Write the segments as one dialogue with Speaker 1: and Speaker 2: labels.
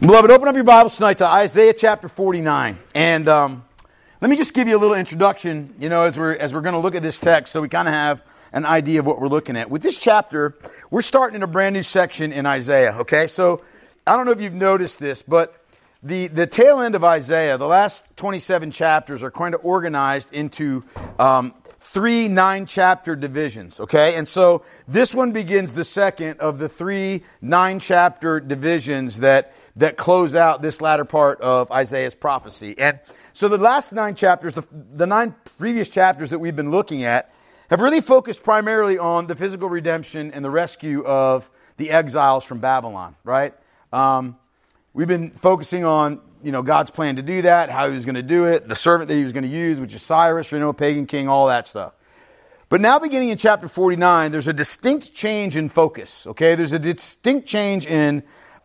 Speaker 1: Beloved, open up your Bibles tonight to Isaiah chapter 49. And let me just give you a little introduction, as we're going to look at this text so we kind of have an idea of what we're looking at. With this chapter, we're starting in a brand new section in Isaiah, okay? So I don't know if you've noticed this, but the tail end of Isaiah, the last 27 chapters are kind of organized into three 9-chapter divisions, okay? And so this one begins the second of the three 9-chapter divisions that close out this latter part of Isaiah's prophecy. And so the last 9 chapters, the 9 previous chapters that we've been looking at, have really focused primarily on the physical redemption and the rescue of the exiles from Babylon, right? We've been focusing on, God's plan to do that, how he was going to do it, the servant that he was going to use, which is Cyrus, a pagan king, all that stuff. But now beginning in chapter 49, there's a distinct change in focus, okay? There's a distinct change in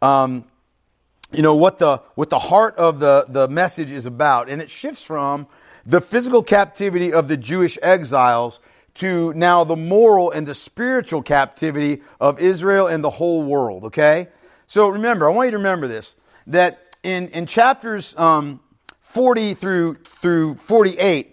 Speaker 1: what the heart of the message is about. And it shifts from the physical captivity of the Jewish exiles to now the moral and the spiritual captivity of Israel and the whole world, okay? So remember, I want you to remember this, that in chapters 40 through 48,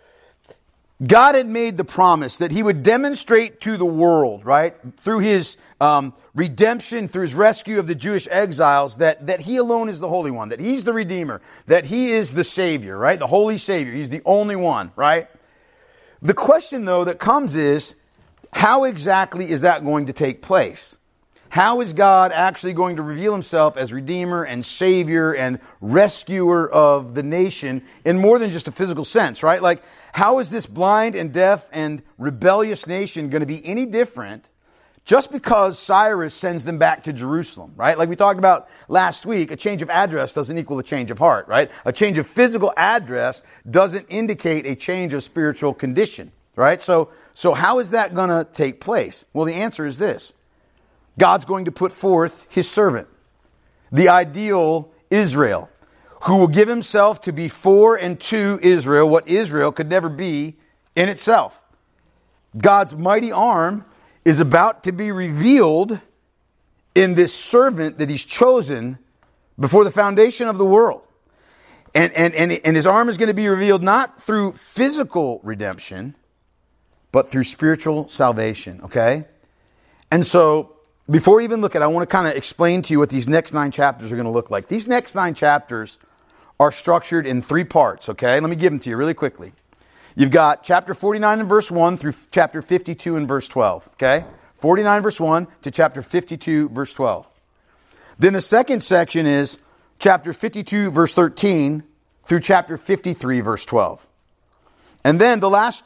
Speaker 1: God had made the promise that he would demonstrate to the world, right, through his redemption, through his rescue of the Jewish exiles, that he alone is the Holy One, that he's the Redeemer, that he is the Savior, right, the Holy Savior. He's the only one, right? The question, though, that comes is, how exactly is that going to take place? How is God actually going to reveal himself as Redeemer and Savior and rescuer of the nation in more than just a physical sense, right? Like, how is this blind and deaf and rebellious nation going to be any different just because Cyrus sends them back to Jerusalem, right? Like we talked about last week, a change of address doesn't equal a change of heart, right? A change of physical address doesn't indicate a change of spiritual condition, right? So how is that going to take place? Well, the answer is this. God's going to put forth his servant, the ideal Israel, who will give himself to be for and to Israel what Israel could never be in itself. God's mighty arm is about to be revealed in this servant that he's chosen before the foundation of the world. And his arm is going to be revealed not through physical redemption, but through spiritual salvation, okay? And so, before we even look at it, I want to kind of explain to you what these next 9 chapters are going to look like. These next 9 chapters are structured in 3 parts, okay? Let me give them to you really quickly. You've got chapter 49 and verse 1 through chapter 52 and verse 12, okay? 49 verse 1 to chapter 52 verse 12. Then the second section is chapter 52 verse 13 through chapter 53 verse 12. And then the last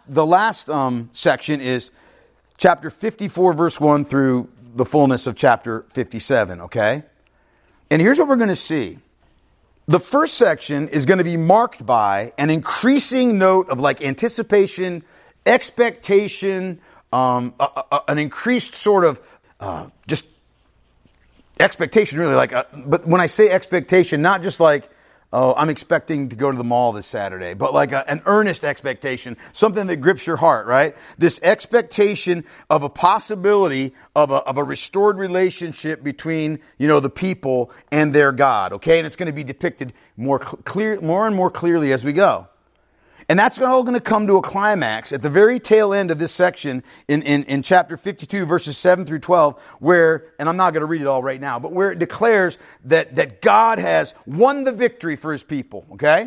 Speaker 1: section is chapter 54 verse 1 through the fullness of chapter 57, okay? And here's what we're going to see. The first section is going to be marked by an increasing note of like anticipation, expectation, an increased sort of just expectation, really. But when I say expectation, not just like, oh, I'm expecting to go to the mall this Saturday, but like an earnest expectation, something that grips your heart, right? This expectation of a possibility of a restored relationship between, the people and their God, okay? And it's going to be depicted more and more clearly as we go. And that's all going to come to a climax at the very tail end of this section in chapter 52, verses 7 through 12, where, and I'm not going to read it all right now, but where it declares that God has won the victory for his people, okay?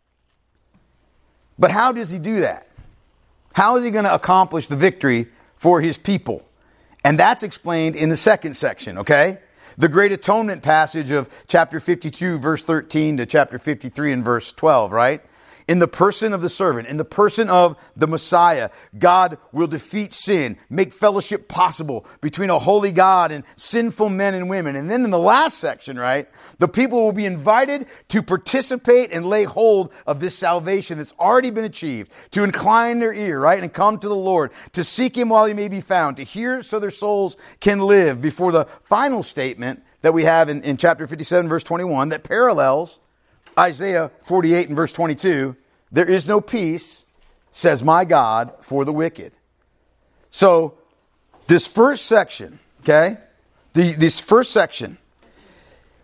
Speaker 1: But how does he do that? How is he going to accomplish the victory for his people? And that's explained in the second section, okay? The great atonement passage of chapter 52, verse 13 to chapter 53 and verse 12, right? In the person of the servant, in the person of the Messiah, God will defeat sin, make fellowship possible between a holy God and sinful men and women. And then in the last section, right, the people will be invited to participate and lay hold of this salvation that's already been achieved, to incline their ear, right, and come to the Lord, to seek him while he may be found, to hear so their souls can live, before the final statement that we have in chapter 57, verse 21, that parallels Isaiah 48 and verse 22, there is no peace, says my God, for the wicked. So, this first section, okay, this first section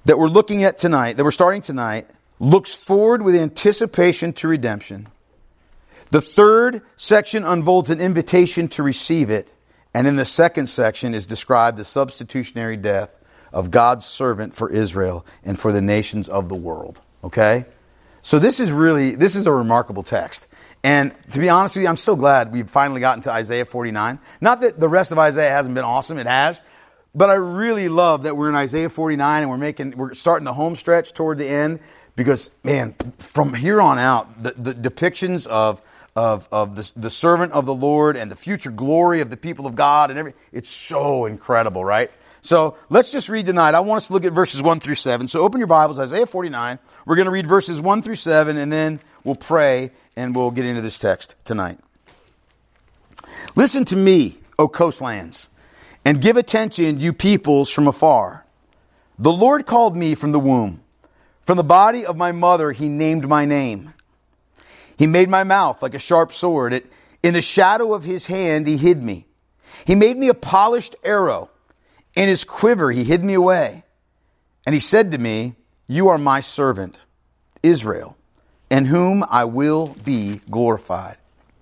Speaker 1: that we're looking at tonight, that we're starting tonight, looks forward with anticipation to redemption. The third section unfolds an invitation to receive it. And in the second section is described the substitutionary death of God's servant for Israel and for the nations of the world. Okay? So this is a remarkable text. And to be honest with you, I'm so glad we've finally gotten to Isaiah 49. Not that the rest of Isaiah hasn't been awesome, it has. But I really love that we're in Isaiah 49 and we're starting the home stretch toward the end. Because, man, from here on out, the depictions of the servant of the Lord and the future glory of the people of God and everything, it's so incredible, right? So let's just read tonight. I want us to look at verses 1 through 7. So open your Bibles, Isaiah 49. We're going to read verses 1 through 7, and then we'll pray and we'll get into this text tonight. Listen to me, O coastlands, and give attention, you peoples from afar. The Lord called me from the womb. From the body of my mother, He named my name. He made my mouth like a sharp sword. In the shadow of His hand, He hid me. He made me a polished arrow. In His quiver, He hid me away. And He said to me, you are my servant, Israel, in whom I will be glorified.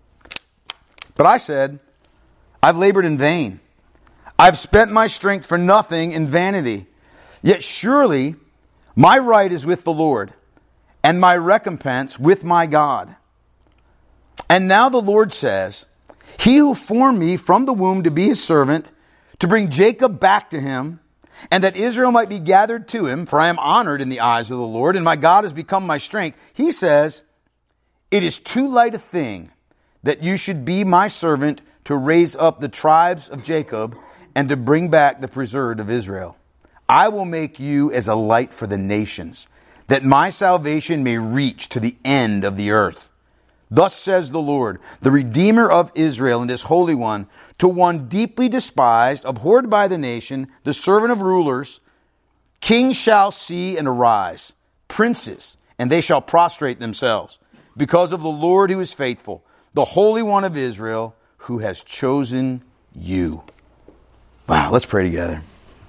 Speaker 1: But I said, I've labored in vain. I've spent my strength for nothing in vanity. Yet surely my right is with the Lord, and my recompense with my God. And now the Lord says, He who formed me from the womb to be His servant, to bring Jacob back to Him, and that Israel might be gathered to Him, for I am honored in the eyes of the Lord, and my God has become my strength. He says, it is too light a thing that you should be my servant to raise up the tribes of Jacob and to bring back the preserved of Israel. I will make you as a light for the nations, that my salvation may reach to the end of the earth. Thus says the Lord, the Redeemer of Israel and His Holy One, to one deeply despised, abhorred by the nation, the servant of rulers, kings shall see and arise, princes, and they shall prostrate themselves, because of the Lord who is faithful, the Holy One of Israel, who has chosen you. Wow, let's pray together.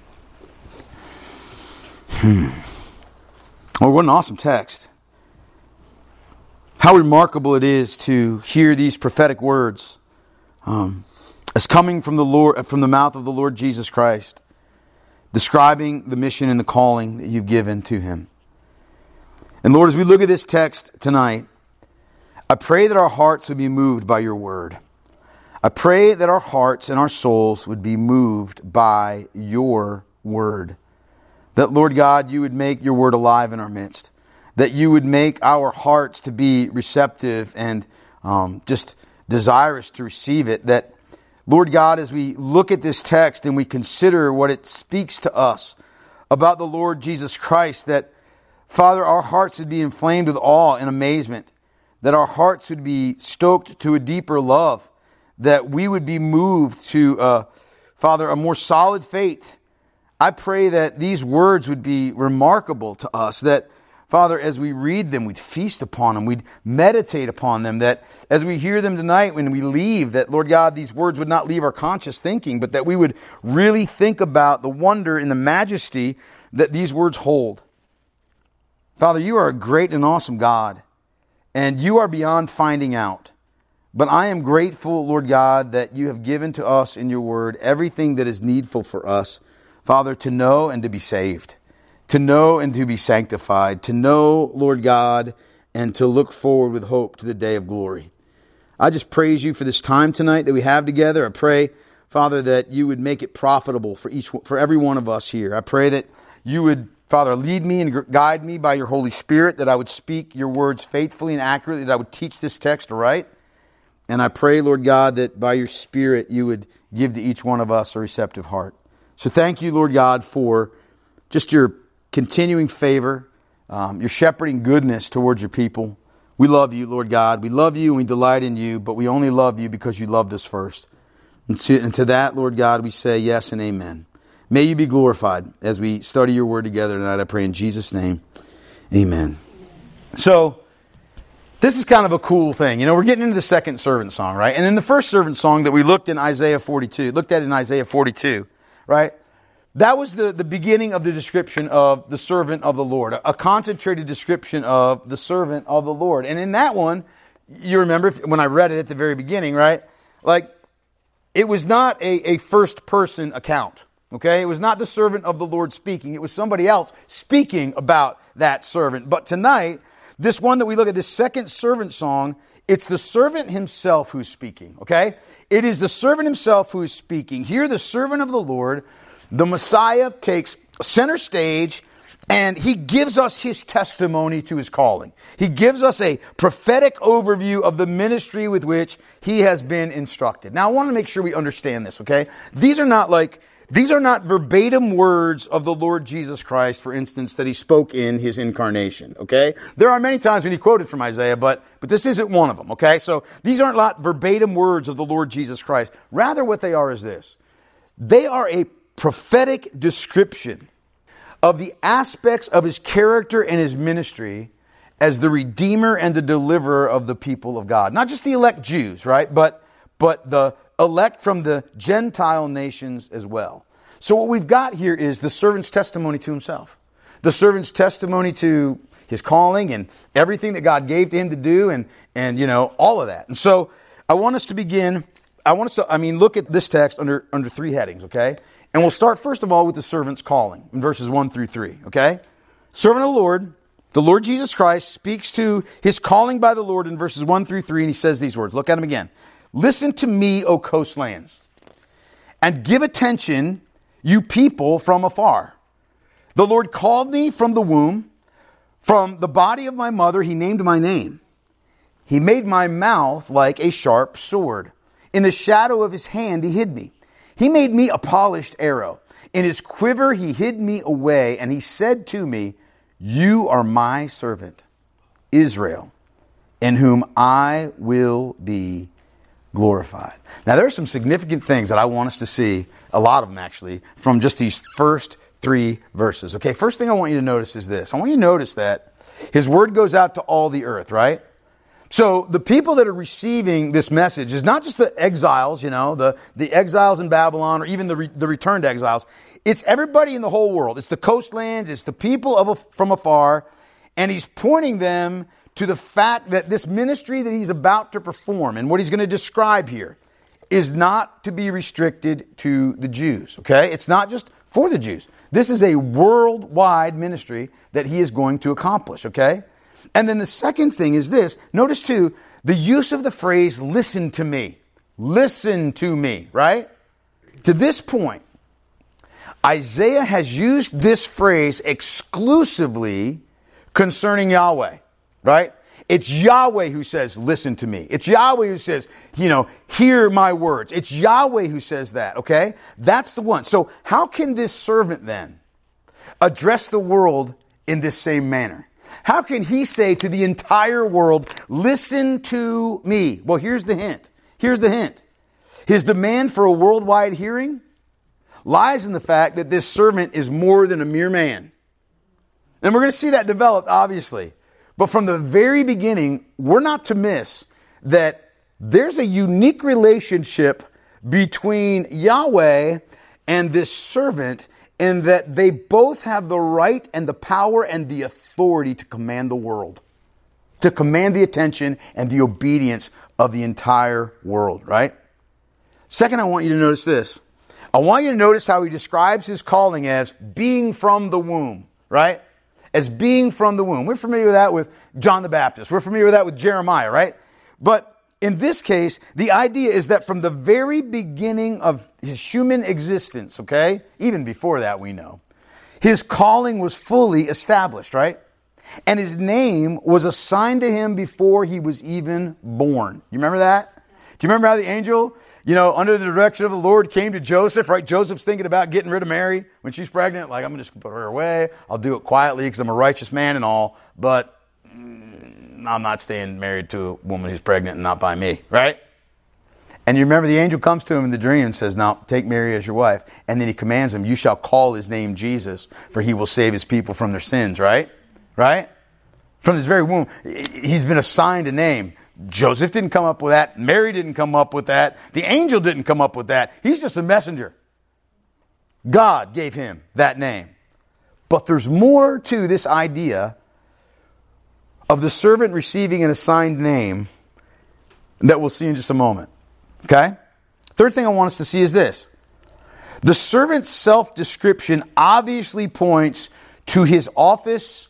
Speaker 1: Oh, what an awesome text. How remarkable it is to hear these prophetic words as coming from the Lord, from the mouth of the Lord Jesus Christ, describing the mission and the calling that you've given to Him. And Lord, as we look at this text tonight, I pray that our hearts would be moved by your word. I pray that our hearts and our souls would be moved by your word. That, Lord God, you would make your word alive in our midst. That you would make our hearts to be receptive and just desirous to receive it. That, Lord God, as we look at this text and we consider what it speaks to us about the Lord Jesus Christ, that, Father, our hearts would be inflamed with awe and amazement. That our hearts would be stoked to a deeper love. That we would be moved to, Father, a more solid faith. I pray that these words would be remarkable to us, that, Father, as we read them, we'd feast upon them, we'd meditate upon them, that as we hear them tonight when we leave, that, Lord God, these words would not leave our conscious thinking, but that we would really think about the wonder and the majesty that these words hold. Father, you are a great and awesome God, and you are beyond finding out. But I am grateful, Lord God, that you have given to us in your word everything that is needful for us, Father, to know and to be saved, to know and to be sanctified, to know, Lord God, and to look forward with hope to the day of glory. I just praise you for this time tonight that we have together. I pray, Father, that you would make it profitable for every one of us here. I pray that you would, Father, lead me and guide me by your Holy Spirit, that I would speak your words faithfully and accurately, that I would teach this text right. And I pray, Lord God, that by your Spirit you would give to each one of us a receptive heart. So thank you, Lord God, for just your continuing favor, your shepherding goodness towards your people. We love you, Lord God. We love you and we delight in you, but we only love you because you loved us first. And to that, Lord God, we say yes and amen. May you be glorified as we study your word together tonight. I pray in Jesus' name. Amen. So, this is kind of a cool thing. You know, we're getting into the second servant song, right? And in the first servant song that we looked at in Isaiah 42, right? That was the beginning of the description of the servant of the Lord, a concentrated description of the servant of the Lord. And in that one, you remember when I read it at the very beginning, right? Like, it was not a first-person account, okay? It was not the servant of the Lord speaking. It was somebody else speaking about that servant. But tonight, this one that we look at, this second servant song, it's the servant himself who's speaking, okay? It is the servant himself who is speaking. Here, the servant of the Lord, the Messiah, takes center stage, and he gives us his testimony to his calling. He gives us a prophetic overview of the ministry with which he has been instructed. Now, I want to make sure we understand this, okay? These are not verbatim words of the Lord Jesus Christ, for instance, that he spoke in his incarnation, okay? There are many times when he quoted from Isaiah, but this isn't one of them, okay? So these aren't not verbatim words of the Lord Jesus Christ. Rather, what they are is this. They are a prophetic description of the aspects of his character and his ministry as the Redeemer and the Deliverer of the people of God. Not just the elect Jews, right? But the elect from the Gentile nations as well. So what we've got here is the servant's testimony to himself. The servant's testimony to his calling and everything that God gave to him to do and you know, all of that. And so I want us to begin, look at this text under three headings, okay? And we'll start first of all with the servant's calling in verses 1 through 3, okay? Servant of the Lord Jesus Christ speaks to his calling by the Lord in verses 1 through 3, and he says these words. Look at them again. Listen to me, O coastlands, and give attention, you people from afar. The Lord called me from the womb. From the body of my mother, he named my name. He made my mouth like a sharp sword. In the shadow of his hand, he hid me. He made me a polished arrow. In his quiver, he hid me away, and he said to me, you are my servant, Israel, in whom I will be glorified. Now, there are some significant things that I want us to see, a lot of them actually, from just these first three verses. Okay, first thing I want you to notice is this. I want you to notice that his word goes out to all the earth, right? So the people that are receiving this message is not just the exiles, you know, the exiles in Babylon or even the returned exiles. It's everybody in the whole world. It's the coastlands. It's the people from afar. And he's pointing them to the fact that this ministry that he's about to perform and what he's going to describe here is not to be restricted to the Jews, okay? It's not just for the Jews. This is a worldwide ministry that he is going to accomplish, okay? And then the second thing is this. Notice too, the use of the phrase, listen to me. Listen to me, right? To this point, Isaiah has used this phrase exclusively concerning Yahweh, right? It's Yahweh who says, listen to me. It's Yahweh who says, you know, hear my words. It's Yahweh who says that, okay? That's the one. So how can this servant then address the world in this same manner? How can he say to the entire world, listen to me? Well, here's the hint. Here's the hint. His demand for a worldwide hearing lies in the fact that this servant is more than a mere man. And we're going to see that developed, obviously. But from the very beginning, we're not to miss that there's a unique relationship between Yahweh and this servant in that they both have the right and the power and the authority to command the world, to command the attention and the obedience of the entire world, right? Second, I want you to notice this. I want you to notice how he describes his calling as being from the womb, right? As being from the womb. We're familiar with that with John the Baptist. We're familiar with that with Jeremiah, right? But in this case, the idea is that from the very beginning of his human existence, okay, even before that we know, his calling was fully established, right? And his name was assigned to him before he was even born. You remember that? Do you remember how the angel, you know, under the direction of the Lord came to Joseph, right? Joseph's thinking about getting rid of Mary when she's pregnant. Like, I'm just going to put her away. I'll do it quietly because I'm a righteous man and all, but I'm not staying married to a woman who's pregnant and not by me, right? And you remember the angel comes to him in the dream and says, now take Mary as your wife. And then he commands him, you shall call his name Jesus, for he will save his people from their sins, right? Right? From this very womb, he's been assigned a name. Joseph didn't come up with that. Mary didn't come up with that. The angel didn't come up with that. He's just a messenger. God gave him that name. But there's more to this idea of the servant receiving an assigned name that we'll see in just a moment. Okay? Third thing I want us to see is this. The servant's self-description obviously points to his office,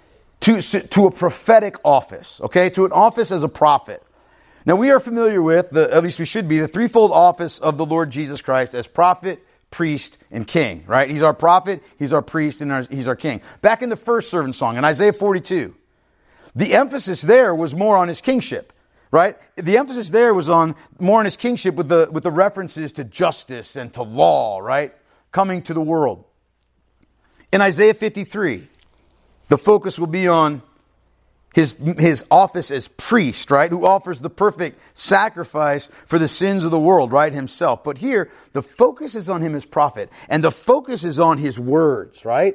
Speaker 1: to a prophetic office, okay? To an office as a prophet. Now we are familiar with, at least we should be, the threefold office of the Lord Jesus Christ as prophet, priest, and king, right? He's our prophet, he's our priest, and he's our king. Back in the first servant song, in Isaiah 42, the emphasis there was more on his kingship, right? The emphasis there was more on his kingship with the references to justice and to law, right? Coming to the world. In Isaiah 53, the focus will be on his office as priest, right? Who offers the perfect sacrifice for the sins of the world, right? Himself. But here, the focus is on him as prophet. And the focus is on his words, right?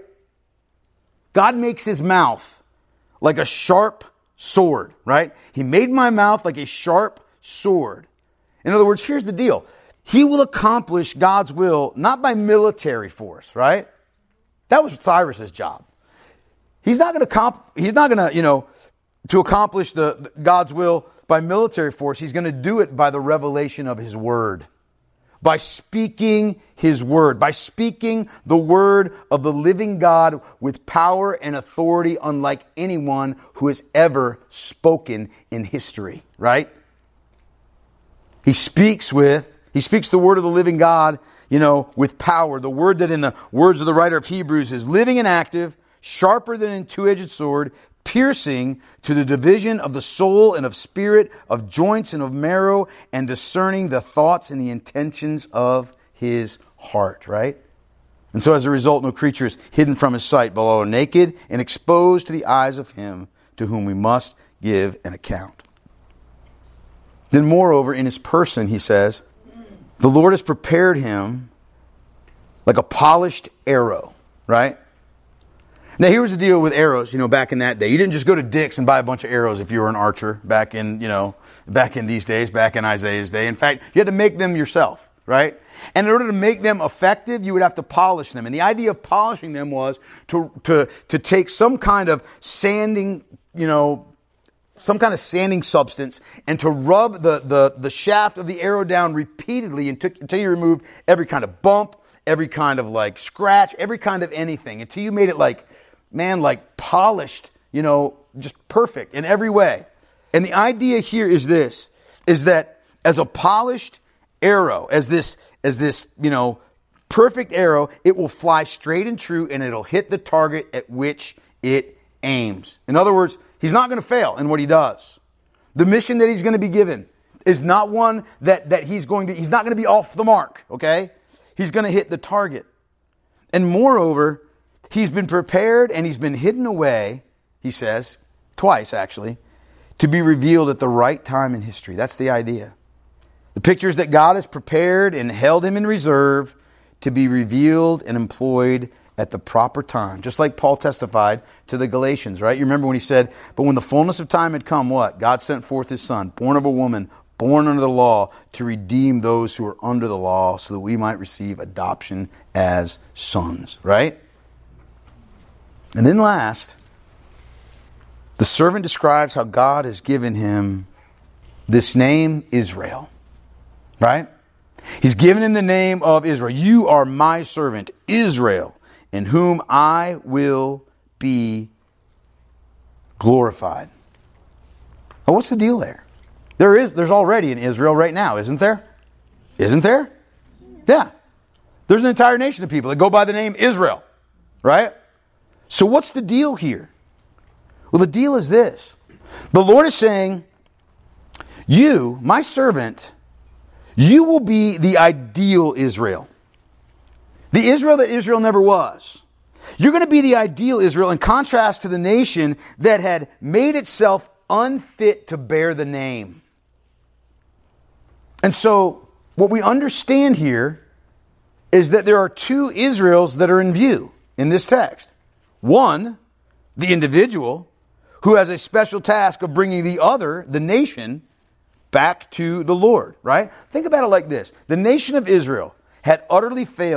Speaker 1: God makes his mouth like a sharp sword, right? He made my mouth like a sharp sword. In other words, here's the deal. He will accomplish God's will not by military force, right? That was Cyrus's job. He's not going to, to accomplish the God's will by military force. He's going to do it by the revelation of his word. By speaking his word. By speaking the word of the living God with power and authority unlike anyone who has ever spoken in history, right? He speaks the word of the living God, with power. The word that in the words of the writer of Hebrews is living and active, sharper than a two-edged sword, piercing to the division of the soul and of spirit, of joints and of marrow, and discerning the thoughts and the intentions of his heart, right? And so as a result, no creature is hidden from his sight, but all are naked and exposed to the eyes of him to whom we must give an account. Then moreover, in his person, he says, the Lord has prepared him like a polished arrow, right? Now here's the deal with arrows, back in that day. You didn't just go to Dick's and buy a bunch of arrows if you were an archer back in these days, back in Isaiah's day. In fact, you had to make them yourself, right? And in order to make them effective, you would have to polish them. And the idea of polishing them was to take some kind of sanding, some kind of sanding substance and to rub the shaft of the arrow down repeatedly until you removed every kind of bump, every kind of scratch, every kind of anything, until you made it polished, just perfect in every way. And the idea here is that as a polished arrow, as this, perfect arrow, it will fly straight and true and it'll hit the target at which it aims. In other words, he's not going to fail in what he does. The mission that he's going to be given is not one that he's not going to be off the mark, okay? He's going to hit the target. And moreover, he's been prepared and he's been hidden away, he says, twice actually, to be revealed at the right time in history. That's the idea. The picture is that God has prepared and held him in reserve to be revealed and employed at the proper time. Just like Paul testified to the Galatians, right? You remember when he said, but when the fullness of time had come, what? God sent forth his son, born of a woman, born under the law, to redeem those who are under the law so that we might receive adoption as sons, right? And then last, the servant describes how God has given him this name, Israel, right? He's given him the name of Israel. You are my servant, Israel, in whom I will be glorified. Well, what's the deal there? There's already an Israel right now, isn't there? Isn't there? Yeah. There's an entire nation of people that go by the name Israel, right? So what's the deal here? Well, the deal is this. The Lord is saying, you, my servant, you will be the ideal Israel. The Israel that Israel never was. You're going to be the ideal Israel in contrast to the nation that had made itself unfit to bear the name. And so, what we understand here is that there are two Israels that are in view in this text. One, the individual, who has a special task of bringing the other, the nation, back to the Lord, right? Think about it like this. The nation of Israel had utterly failed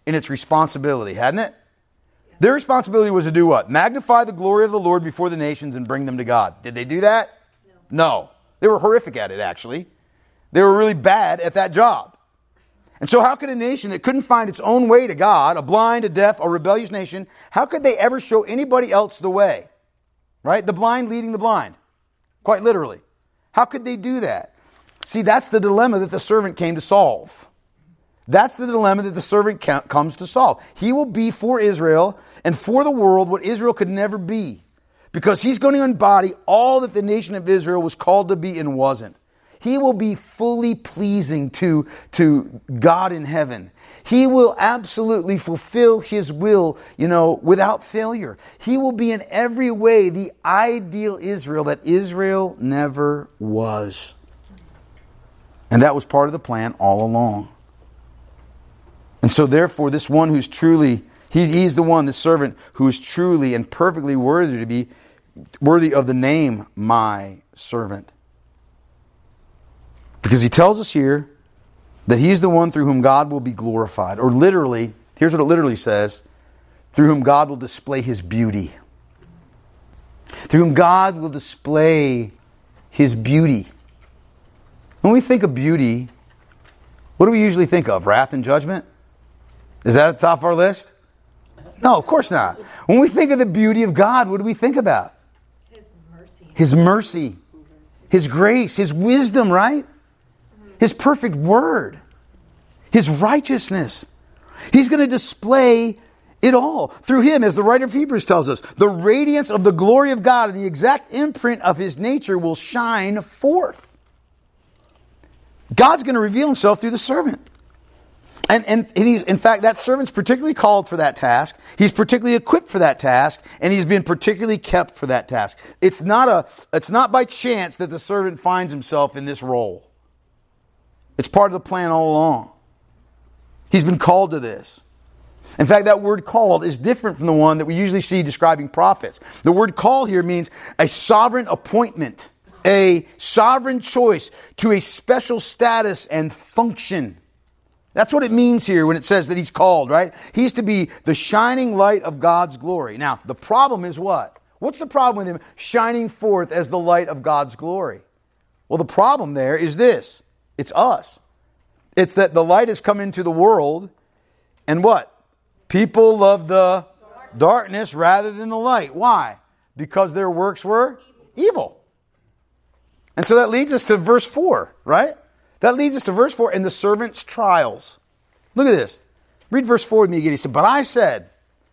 Speaker 1: in its responsibility, hadn't it? Their responsibility was to do what? Magnify the glory of the Lord before the nations and bring them to God. Did they do that? No. They were horrific at it, actually. They were really bad at that job. And so how could a nation that couldn't find its own way to God, a blind, a deaf, a rebellious nation, how could they ever show anybody else the way? Right? The blind leading the blind. Quite literally. How could they do that? See, that's the dilemma that the servant came to solve. That's the dilemma that the servant comes to solve. He will be for Israel and for the world what Israel could never be. Because he's going to embody all that the nation of Israel was called to be and wasn't. He will be fully pleasing to God in heaven. He will absolutely fulfill his will, without failure. He will be in every way the ideal Israel that Israel never was. And that was part of the plan all along. And so therefore, this one who's truly, he's the one, the servant, who is truly and perfectly worthy to be worthy of the name, my servant. Because he tells us here that he's the one through whom God will be glorified. Or literally, here's what it literally says, through whom God will display his beauty. Through whom God will display his beauty. When we think of beauty, what do we usually think of? Wrath and judgment? Is that at the top of our list? No, of course not. When we think of the beauty of God, what do we think about? His mercy, His grace, His wisdom, right? His perfect word, His righteousness. He's going to display it all through Him, as the writer of Hebrews tells us. The radiance of the glory of God and the exact imprint of His nature will shine forth. God's going to reveal Himself through the servant. And he's, in fact, that servant's particularly called for that task. He's particularly equipped for that task, and he's been particularly kept for that task. It's not by chance that the servant finds himself in this role. It's part of the plan all along. He's been called to this. In fact, that word called is different from the one that we usually see describing prophets. The word call here means a sovereign appointment, a sovereign choice to a special status and function. That's what it means here when it says that he's called, right? He's to be the shining light of God's glory. Now, the problem is what? What's the problem with him shining forth as the light of God's glory? Well, the problem there is this. It's us. It's that the light has come into the world, and what? People love the darkness rather than the light. Why? Because their works were evil. And so that leads us to verse 4, right? That leads us to verse 4 and the servant's trials. Look at this. Read verse 4 with me again. He said, "But I said,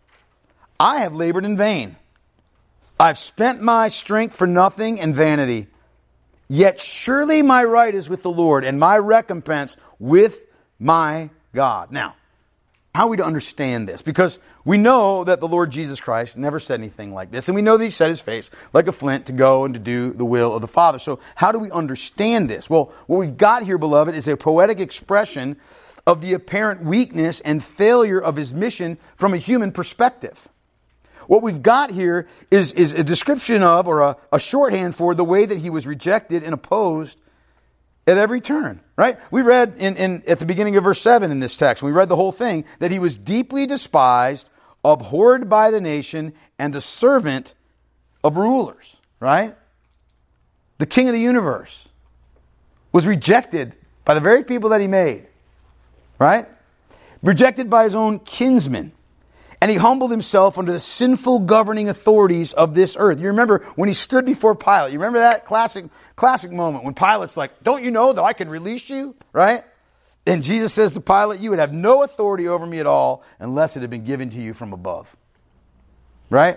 Speaker 1: I have labored in vain. I've spent my strength for nothing and vanity. Yet surely my right is with the Lord and my recompense with my God." Now, how are we to understand this? Because we know that the Lord Jesus Christ never said anything like this. And we know that He set His face like a flint to go and to do the will of the Father. So how do we understand this? Well, what we've got here, beloved, is a poetic expression of the apparent weakness and failure of His mission from a human perspective. What we've got here is a description of, or a shorthand for, the way that He was rejected and opposed at every turn, right? We read at the beginning of verse 7 in this text, we read the whole thing, that He was deeply despised, abhorred by the nation, and the servant of rulers, right? The King of the universe was rejected by the very people that He made, right? Rejected by His own kinsmen. And He humbled Himself under the sinful governing authorities of this earth. You remember when He stood before Pilate. You remember that classic moment when Pilate's like, "Don't you know that I can release you?" Right? And Jesus says to Pilate, "You would have no authority over me at all unless it had been given to you from above." Right?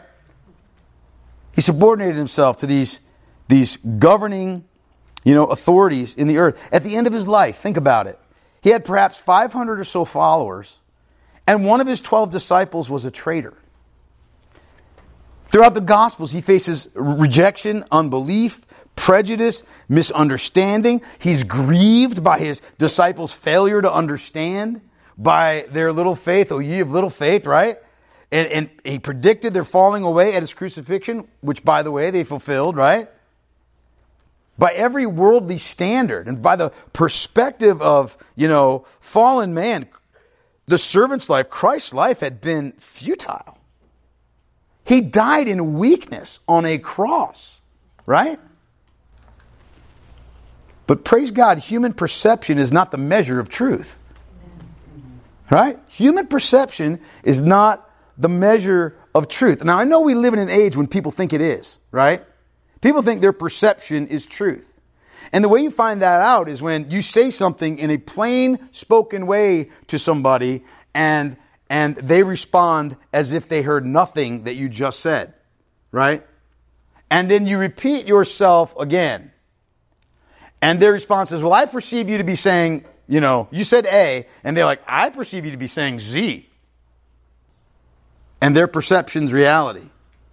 Speaker 1: He subordinated Himself to these governing, authorities in the earth. At the end of His life, think about it. He had perhaps 500 or so followers. And one of His 12 disciples was a traitor. Throughout the Gospels, He faces rejection, unbelief, prejudice, misunderstanding. He's grieved by His disciples' failure to understand, by their little faith. "Oh, ye of little faith," right? And He predicted their falling away at His crucifixion, which, by the way, they fulfilled, right? By every worldly standard and by the perspective of, fallen man, the servant's life, Christ's life, had been futile. He died in weakness on a cross, right? But praise God, human perception is not the measure of truth. Right? Human perception is not the measure of truth. Now, I know we live in an age when people think it is, right? People think their perception is truth. And the way you find that out is when you say something in a plain spoken way to somebody and they respond as if they heard nothing that you just said, right? And then you repeat yourself again. And their response is, well, I perceive you to be saying, you said A, and they're like, I perceive you to be saying Z. And their perception's reality.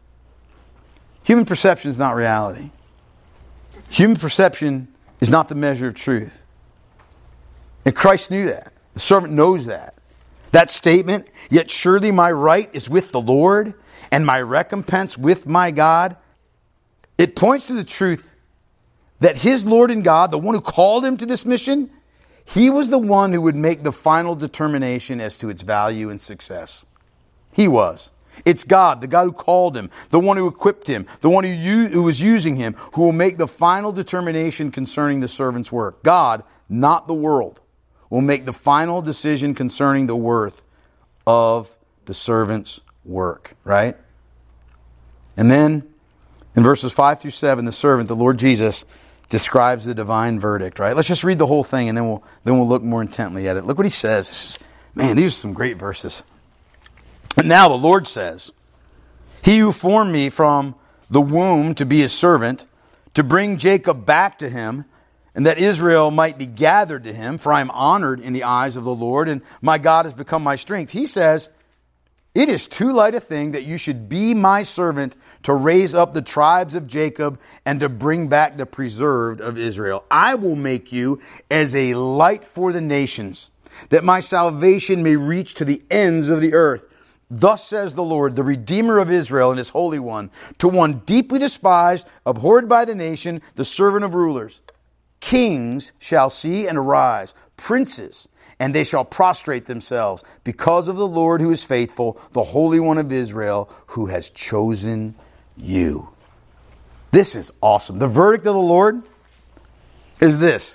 Speaker 1: Human perception is not reality. Human perception is not the measure of truth. And Christ knew that. The servant knows that. That statement, yet surely my right is with the Lord, and my recompense with my God. It points to the truth that his Lord and God, the one who called him to this mission, he was the one who would make the final determination as to its value and success. He was. It's God, the God who called him, the one who equipped him, the one who was using him, who will make the final determination concerning the servant's work. God, not the world, will make the final decision concerning the worth of the servant's work. Right? And then, in verses 5 through 7, the servant, the Lord Jesus, describes the divine verdict, right? Let's just read the whole thing and then we'll look more intently at it. Look what he says. These are some great verses. And now the Lord says, he who formed me from the womb to be his servant, to bring Jacob back to him, and that Israel might be gathered to him, for I am honored in the eyes of the Lord, and my God has become my strength. He says, it is too light a thing that you should be my servant to raise up the tribes of Jacob and to bring back the preserved of Israel. I will make you as a light for the nations, that my salvation may reach to the ends of the earth. Thus says the Lord, the Redeemer of Israel and his Holy One, to one deeply despised, abhorred by the nation, the servant of rulers. Kings shall see and arise, princes, and they shall prostrate themselves because of the Lord who is faithful, the Holy One of Israel, who has chosen you. This is awesome. The verdict of the Lord is this.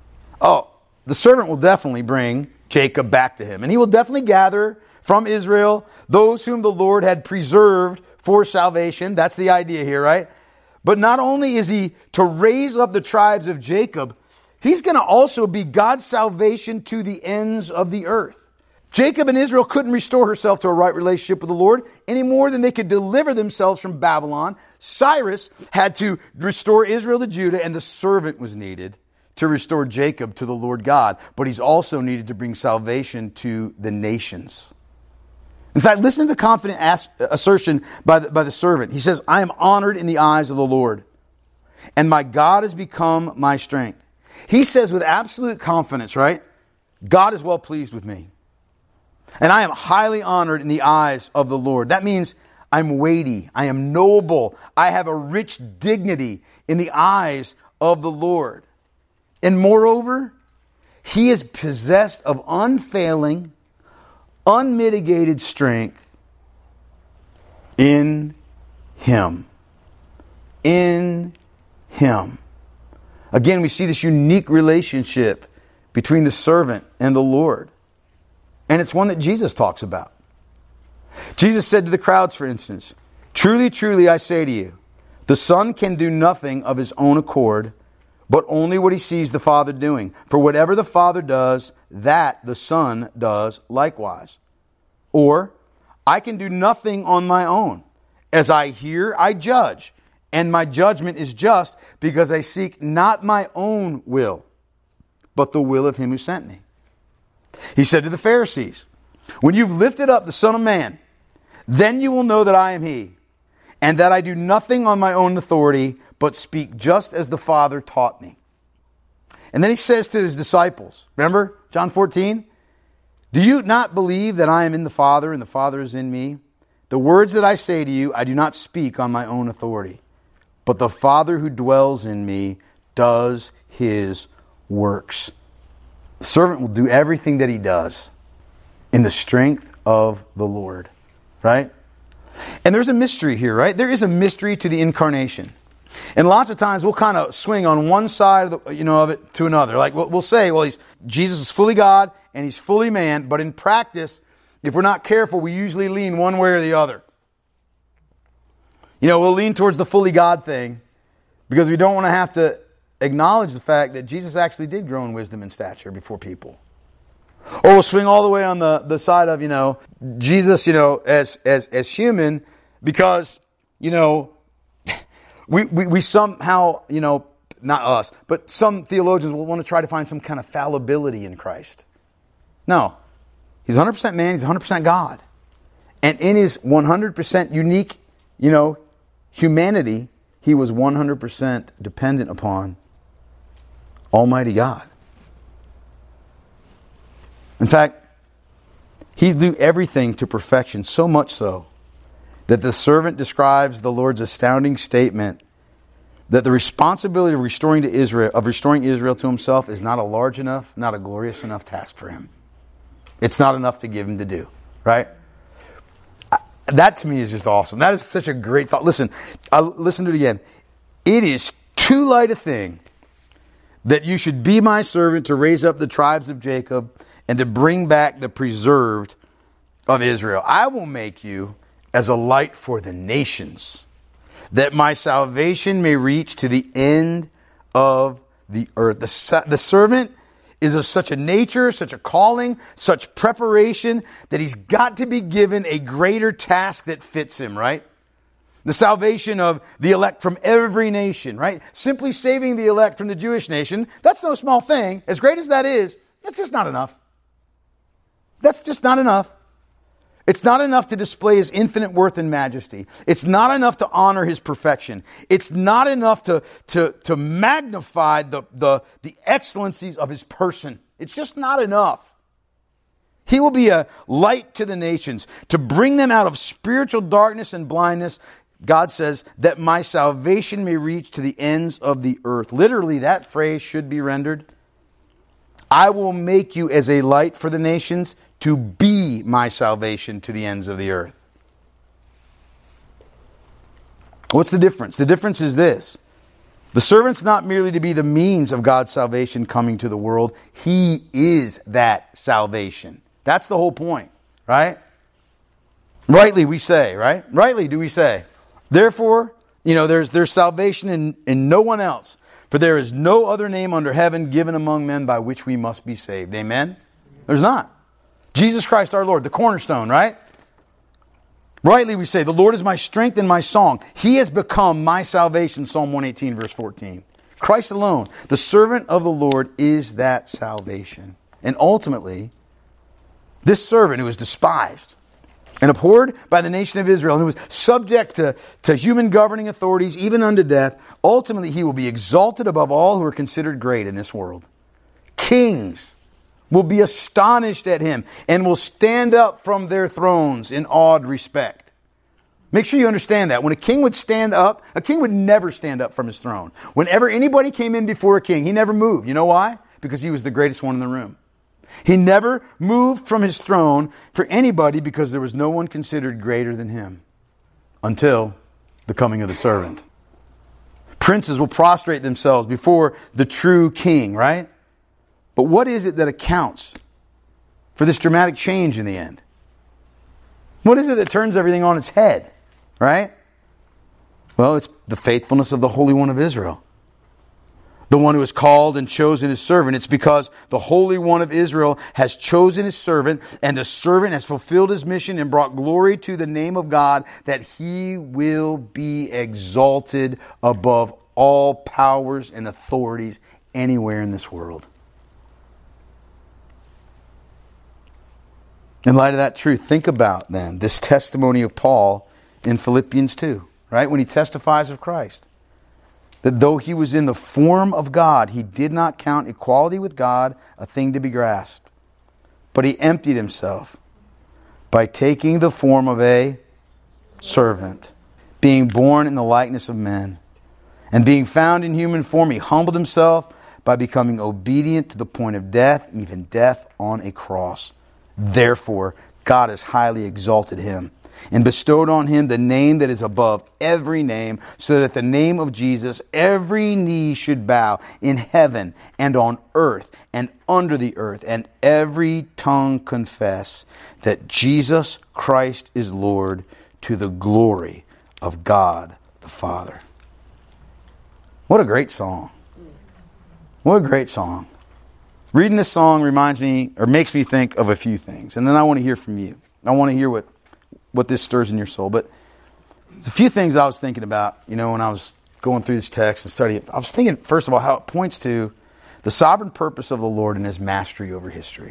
Speaker 1: The servant will definitely bring Jacob back to him. And he will definitely gather from Israel those whom the Lord had preserved for salvation. That's the idea here, right? But not only is he to raise up the tribes of Jacob, he's going to also be God's salvation to the ends of the earth. Jacob and Israel couldn't restore herself to a right relationship with the Lord any more than they could deliver themselves from Babylon. Cyrus had to restore Israel to Judah, and the servant was needed to restore Jacob to the Lord God. But he's also needed to bring salvation to the nations. In fact, listen to the confident assertion by the servant. He says, I am honored in the eyes of the Lord, and my God has become my strength. He says with absolute confidence, right? God is well pleased with me. And I am highly honored in the eyes of the Lord. That means I'm weighty. I am noble. I have a rich dignity in the eyes of the Lord. And moreover, he is possessed of unfailing, unmitigated strength in him. In him. Again, we see this unique relationship between the servant and the Lord. And it's one that Jesus talks about. Jesus said to the crowds, for instance, truly, truly, I say to you, the Son can do nothing of his own accord, but only what he sees the Father doing. For whatever the Father does, that the Son does likewise. Or, I can do nothing on my own. As I hear, I judge. And my judgment is just, because I seek not my own will, but the will of him who sent me. He said to the Pharisees, when you've lifted up the Son of Man, then you will know that I am he, and that I do nothing on my own authority, but speak just as the Father taught me. And then he says to his disciples, remember John 14? Do you not believe that I am in the Father and the Father is in me? The words that I say to you, I do not speak on my own authority, but the Father who dwells in me does his works. The servant will do everything that he does in the strength of the Lord. Right? And there's a mystery here, right? There is a mystery to the incarnation. And lots of times we'll kind of swing on one side of, of it to another. Like we'll say, well, Jesus is fully God and he's fully man. But in practice, if we're not careful, we usually lean one way or the other. We'll lean towards the fully God thing because we don't want to have to acknowledge the fact that Jesus actually did grow in wisdom and stature before people. Or we'll swing all the way on the side of, Jesus, as human because, we somehow, not us, but some theologians will want to try to find some kind of fallibility in Christ. No. He's 100% man, he's 100% God. And in his 100% unique, humanity, he was 100% dependent upon Almighty God. In fact, he do everything to perfection, so much so that the servant describes the Lord's astounding statement that the responsibility of restoring Israel to himself is not a large enough, not a glorious enough task for him. It's not enough to give him to do, right? That to me is just awesome. That is such a great thought. Listen, listen to it again. It is too light a thing that you should be my servant to raise up the tribes of Jacob and to bring back the preserved of Israel. I will make you as a light for the nations, that my salvation may reach to the end of the earth. The servant is of such a nature, such a calling, such preparation, that he's got to be given a greater task that fits him, right? The salvation of the elect from every nation, right? Simply saving the elect from the Jewish nation, that's no small thing. As great as that is, that's just not enough. That's just not enough. It's not enough to display his infinite worth and majesty. It's not enough to honor his perfection. It's not enough to magnify the excellencies of his person. It's just not enough. He will be a light to the nations, to bring them out of spiritual darkness and blindness. God says that my salvation may reach to the ends of the earth. Literally, that phrase should be rendered, I will make you as a light for the nations, to be my salvation to the ends of the earth. What's the difference? The difference is this. The servant's not merely to be the means of God's salvation coming to the world. He is that salvation. That's the whole point, right? Rightly we say, right? Rightly do we say. Therefore, there's salvation in no one else. For there is no other name under heaven given among men by which we must be saved. Amen? There's not. Jesus Christ our Lord, the cornerstone, right? Rightly we say, the Lord is my strength and my song. He has become my salvation, Psalm 118, verse 14. Christ alone, the servant of the Lord, is that salvation. And ultimately, this servant who was despised and abhorred by the nation of Israel, and who was subject to human governing authorities, even unto death, ultimately he will be exalted above all who are considered great in this world. Kings will be astonished at him and will stand up from their thrones in awed respect. Make sure you understand that. When a king would stand up, a king would never stand up from his throne. Whenever anybody came in before a king, he never moved. You know why? Because he was the greatest one in the room. He never moved from his throne for anybody because there was no one considered greater than him until the coming of the servant. Princes will prostrate themselves before the true king, right? But what is it that accounts for this dramatic change in the end? What is it that turns everything on its head, right? Well, it's the faithfulness of the Holy One of Israel. The one who has called and chosen his servant. It's because the Holy One of Israel has chosen his servant, and the servant has fulfilled his mission and brought glory to the name of God, that he will be exalted above all powers and authorities anywhere in this world. In light of that truth, think about then this testimony of Paul in Philippians 2, right? When he testifies of Christ. That though he was in the form of God, he did not count equality with God a thing to be grasped. But he emptied himself by taking the form of a servant, being born in the likeness of men. And being found in human form, he humbled himself by becoming obedient to the point of death, even death on a cross. Therefore, God has highly exalted him and bestowed on him the name that is above every name, so that at the name of Jesus every knee should bow in heaven and on earth and under the earth, and every tongue confess that Jesus Christ is Lord, to the glory of God the Father. What a great song. What a great song. Reading this song reminds me, or makes me think of a few things. And then I want to hear from you. I want to hear what this stirs in your soul. But there's a few things I was thinking about, when I was going through this text and studying it. I was thinking, first of all, how it points to the sovereign purpose of the Lord and his mastery over history.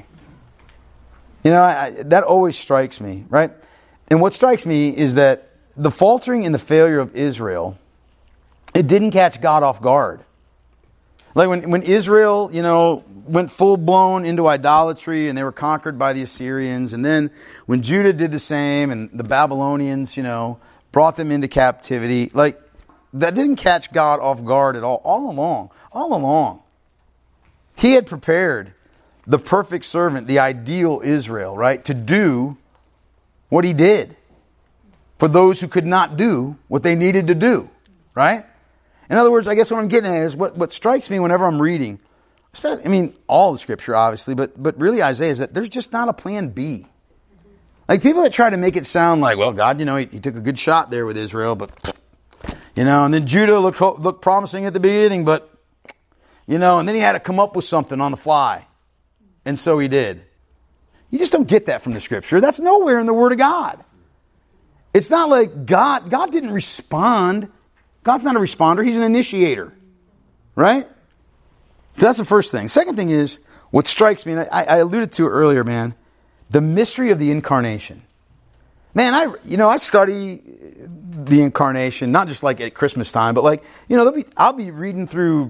Speaker 1: That always strikes me, right? And what strikes me is that the faltering and the failure of Israel, it didn't catch God off guard. Like when Israel, went full-blown into idolatry and they were conquered by the Assyrians, and then when Judah did the same and the Babylonians, brought them into captivity, like that didn't catch God off guard at all along. He had prepared the perfect servant, the ideal Israel, right, to do what he did for those who could not do what they needed to do, right? In other words, I guess what I'm getting at is what strikes me whenever I'm reading, all of the Scripture, obviously, but really Isaiah, is that there's just not a plan B. Like people that try to make it sound like, well, God, he took a good shot there with Israel, but, and then Judah looked promising at the beginning, but, and then he had to come up with something on the fly. And so he did. You just don't get that from the Scripture. That's nowhere in the Word of God. It's not like God didn't respond. God's not a responder. He's an initiator. Right? So that's the first thing. Second thing is, what strikes me, and I alluded to it earlier, man, the mystery of the incarnation. Man, I study the incarnation, not just like at Christmas time, but I'll be reading through,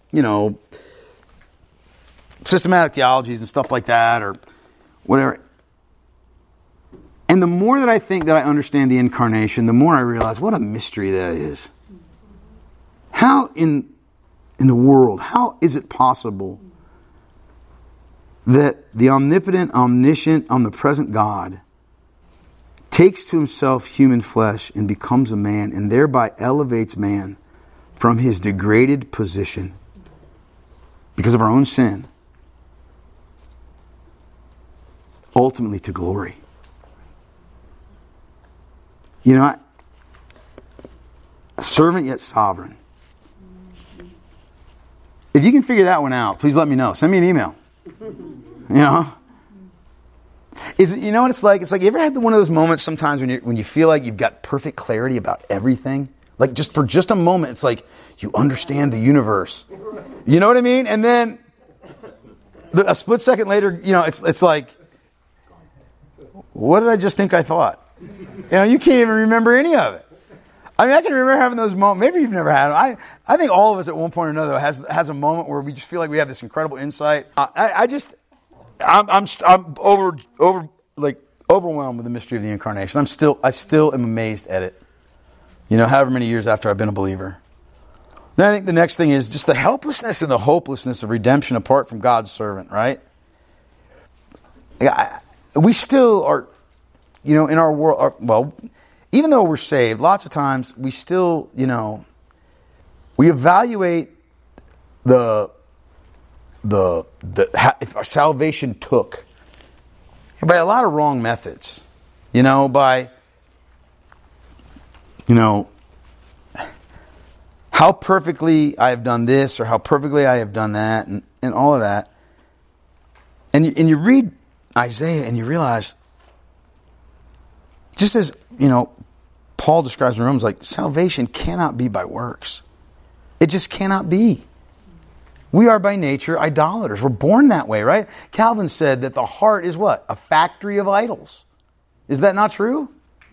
Speaker 1: systematic theologies and stuff like that, or whatever. And the more that I think that I understand the incarnation, the more I realize what a mystery that is. How in the world, how is it possible that the omnipotent, omniscient, omnipresent God takes to himself human flesh and becomes a man, and thereby elevates man from his degraded position because of our own sin, ultimately to glory? A servant yet sovereign. If you can figure that one out, please let me know. Send me an email. Is it, what it's like? It's like, you ever had one of those moments sometimes when you feel like you've got perfect clarity about everything? Like just for just a moment, it's like you understand the universe. You know what I mean? And then a split second later, it's like, what did I just think I thought? You can't even remember any of it. I can remember having those moments. Maybe you've never had them. I think all of us at one point or another has a moment where we just feel like we have this incredible insight. I'm overwhelmed with the mystery of the incarnation. I still am amazed at it. However many years after I've been a believer. Then I think the next thing is just the helplessness and the hopelessness of redemption apart from God's servant, right? We still are, in our world, even though we're saved, lots of times we still, we evaluate if our salvation took by a lot of wrong methods, by, how perfectly I have done this or how perfectly I have done that and all of that. And you read Isaiah and you realize, just as, Paul describes in Romans, like salvation cannot be by works. It just cannot be. We are by nature idolaters. We're born that way, right? Calvin said that the heart is what? A factory of idols. Is that not true?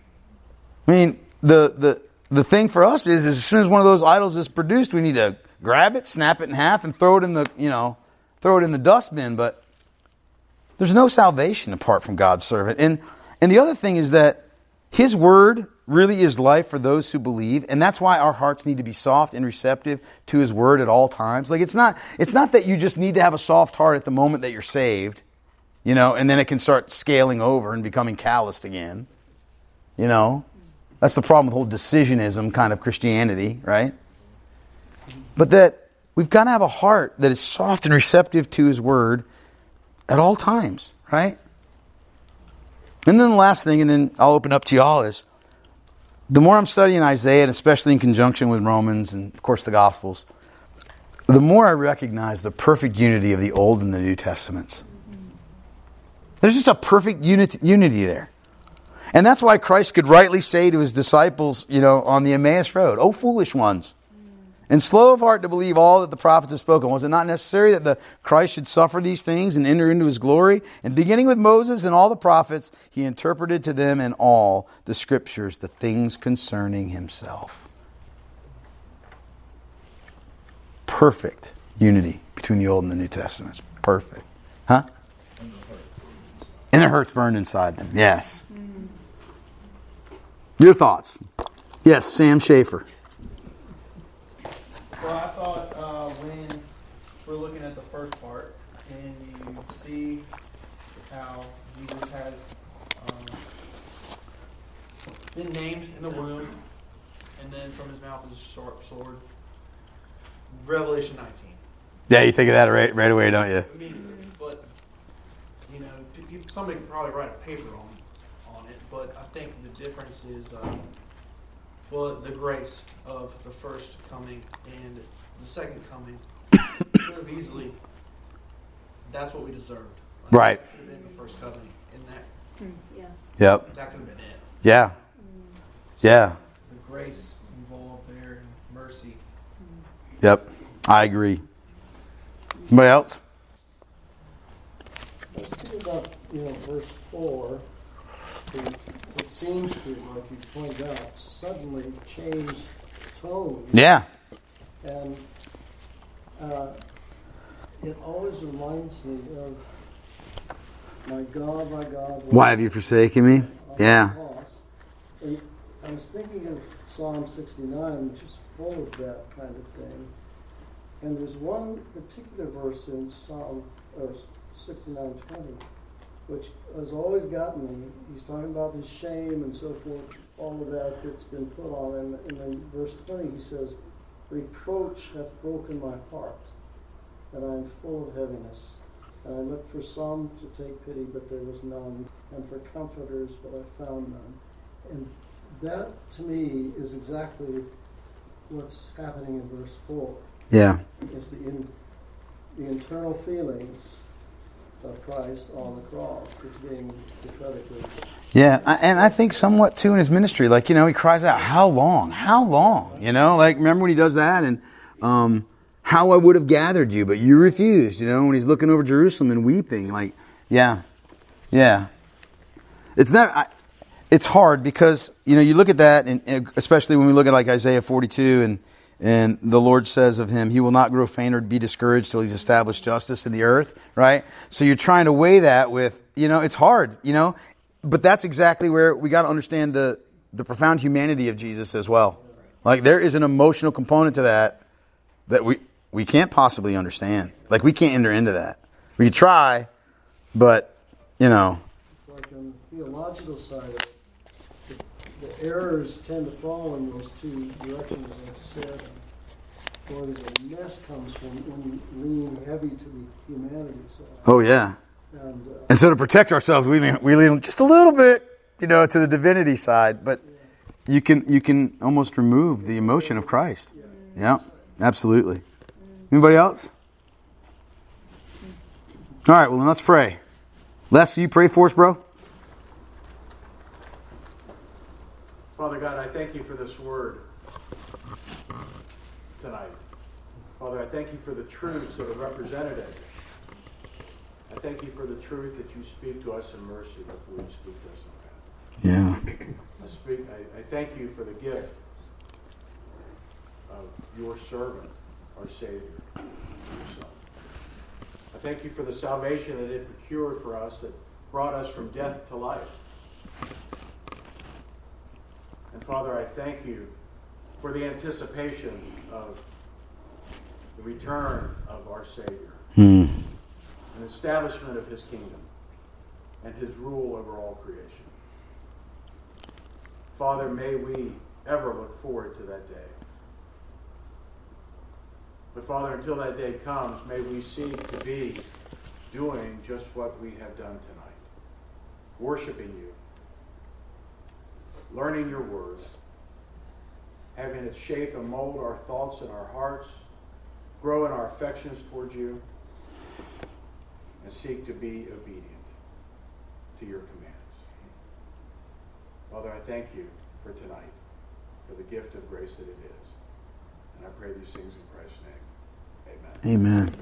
Speaker 1: The thing for us is as soon as one of those idols is produced, we need to grab it, snap it in half, and throw it in the dustbin. But there's no salvation apart from God's servant. And the other thing is that His Word really is life for those who believe, and that's why our hearts need to be soft and receptive to His Word at all times. Like it's not that you just need to have a soft heart at the moment that you're saved. and then it can start scaling over and becoming calloused again. That's the problem with whole decisionism kind of Christianity, right? But that we've got to have a heart that is soft and receptive to His Word at all times, right? And then the last thing, and then I'll open up to y'all, is the more I'm studying Isaiah, and especially in conjunction with Romans and, of course, the Gospels, the more I recognize the perfect unity of the Old and the New Testaments. There's just a perfect unity there. And that's why Christ could rightly say to His disciples, on the Emmaus Road, "O foolish ones, and slow of heart to believe all that the prophets have spoken. Was it not necessary that the Christ should suffer these things and enter into His glory? And beginning with Moses and all the prophets, He interpreted to them in all the Scriptures the things concerning Himself." Perfect unity between the Old and the New Testaments. Perfect. Huh? And their hearts burned inside them. Yes. Your thoughts? Yes, Sam Schaefer.
Speaker 2: Well, I thought when we're looking at the first part and you see how Jesus has been named in the womb, and then from His mouth is a sharp sword. Revelation 19.
Speaker 1: Yeah, you think of that right away, don't you?
Speaker 2: Immediately, but somebody could probably write a paper on it. But I think the difference is, the grace of the first coming and the second coming could have easily. That's what we deserved.
Speaker 1: Right.
Speaker 2: That could have been the first coming, and
Speaker 1: Yep.
Speaker 2: that could have been it.
Speaker 1: Yeah. Yeah.
Speaker 2: The grace involved there and mercy.
Speaker 1: Yep. I agree. Anybody else?
Speaker 3: Let's think about, verse 4. It seems to, like you pointed out, suddenly change tone.
Speaker 1: Yeah.
Speaker 3: And it always reminds me of, my God,
Speaker 1: why have you forsaken me? Yeah.
Speaker 3: And I was thinking of Psalm 69, which is full of that kind of thing. And there's one particular verse in Psalm 69:20, which has always gotten me. He's talking about his shame and so forth, all of that's been put on. And then verse 20 he says, "Reproach hath broken my heart, and I am full of heaviness. And I looked for some to take pity, but there was none, and for comforters, but I found none." And that, to me, is exactly what's happening in verse 4.
Speaker 1: Yeah.
Speaker 3: It's the internal feelings of Christ on the cross that's being prophetically.
Speaker 1: Yeah, and I think somewhat too in His ministry, he cries out, "How long? How long?" Remember when He does that, and "How I would have gathered you, but you refused." When He's looking over Jerusalem and weeping, yeah. It's hard because you look at that, and especially when we look at Isaiah 42, and the Lord says of Him, "He will not grow faint or be discouraged till He's established justice in the earth," right? So you're trying to weigh that with, it's hard, but that's exactly where we got to understand the profound humanity of Jesus as well. There is an emotional component to that we can't possibly understand. We can't enter into that. We try, but,
Speaker 3: It's like on the theological side, the errors tend to fall in those two directions, like you said. Or there's a mess comes when you lean heavy to the humanity side.
Speaker 1: Oh, yeah. And so to protect ourselves, we lean just a little bit, to the divinity side. But you can almost remove the emotion of Christ. Yeah, absolutely. Anybody else? All right, well, then let's pray. Les, you pray for us, bro?
Speaker 4: Father God, I thank You for this word tonight. Father, I thank You for the truths that are represented in it. I thank You for the truth that You speak to us in mercy before You speak to us in wrath.
Speaker 1: Yeah.
Speaker 4: I thank You for the gift of Your servant, our Savior, Your Son. I thank You for the salvation that it procured for us, that brought us from death to life. And Father, I thank You for the anticipation of the return of our Savior, an establishment of His kingdom. and his rule over all creation. Father, may we ever look forward to that day. But Father, until that day comes, may we seek to be doing just what we have done tonight. Worshiping you. Learning your word. Having it shape and mold our thoughts and our hearts. Grow in our affections towards you. And seek to be obedient to your commands. Father, I thank you for tonight, for the gift of grace that it is. And I pray these things in Christ's name. Amen.
Speaker 1: Amen.